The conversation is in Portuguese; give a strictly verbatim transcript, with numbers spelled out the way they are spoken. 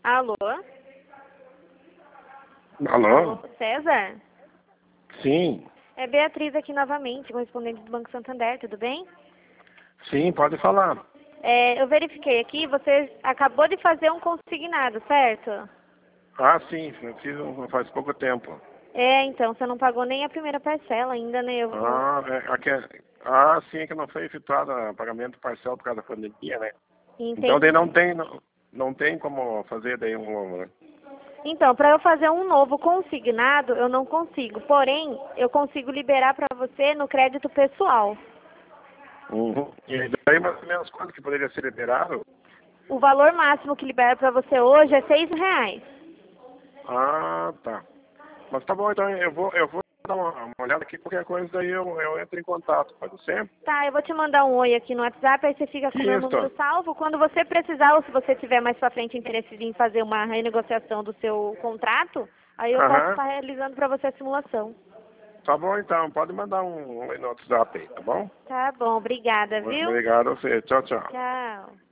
Alô? Alô? César? Sim. É Beatriz aqui novamente, correspondente do Banco Santander, tudo bem? Sim, pode falar. É, eu verifiquei aqui, você acabou de fazer um consignado, certo? Ah, sim, eu fiz um- faz pouco tempo. É, então, você não pagou nem a primeira parcela ainda, né? Eu, eu Ah, é, aqui é- ah, sim, é que não foi efetuado o pagamento parcial por causa da pandemia, né? Então daí entendi. não tem, não, não tem como fazer daí um novo, né? Então, para eu fazer um novo consignado, eu não consigo. Porém, eu consigo liberar para você no crédito pessoal. Uhum. E daí mais ou menos quanto que poderia ser liberado? O valor máximo que libera para você hoje é seis reais. Ah, tá. Mas tá bom, então eu vou, eu vou dar uma, uma olhada aqui, qualquer coisa daí eu, eu entro em contato, pode ser? Tá, eu vou te mandar um oi aqui no WhatsApp, aí você fica com o meu número Isso. salvo. Quando você precisar, ou se você tiver mais pra frente interesse em fazer uma renegociação do seu contrato, aí eu posso Aham. estar realizando para você a simulação. Tá bom então, pode mandar um, um no WhatsApp aí, tá bom? Tá bom, obrigada, viu? Obrigado a você. Tchau, tchau. Tchau.